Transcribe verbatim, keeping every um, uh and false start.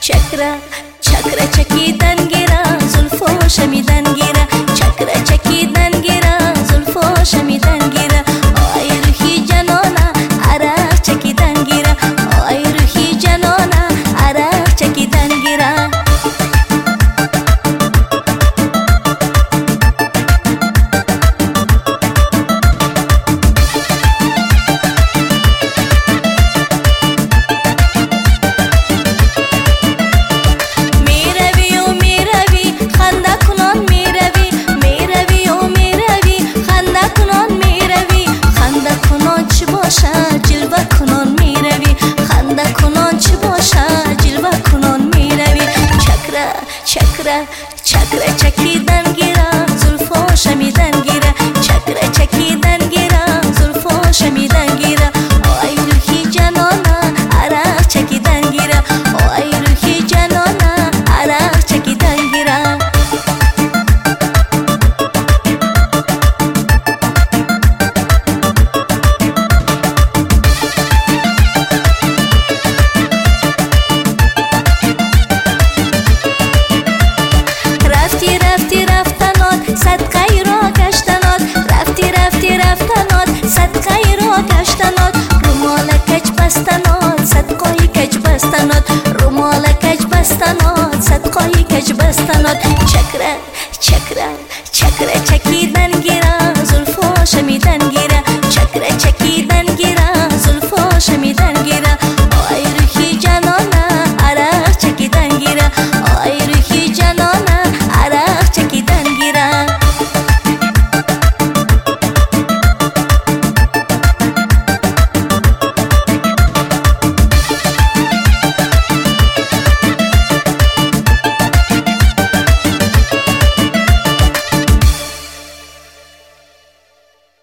چکره چکره چکیدن گیره زلفو شمیدن گیره چکره چکیدن گیره زلفو شمیدن گیره آی روحی جنانه عرق چکیدن گیره آی روحی جنانه عرق چکیدن گیره جلوه کنان می روی خنده کنان چی باشه جلوه کنان می روی چکره چکره چکره چکیدن گیره زلفو شمیدن گیره چکره چکیدن گیره زلفو شمیدن گیره آی روحی جنانه عرق چکیدن گیره آی روحی جنانه عرق چکیدن گیره رفتی رفتی رفتنات صدقه را گشتنات رفتی رفتی رفتنات صدقه را گشتنات رومال کج بستنات صدقه کج بستنات رومال کج بستنات صدقه کج بستنات چکره چکره چکره چکره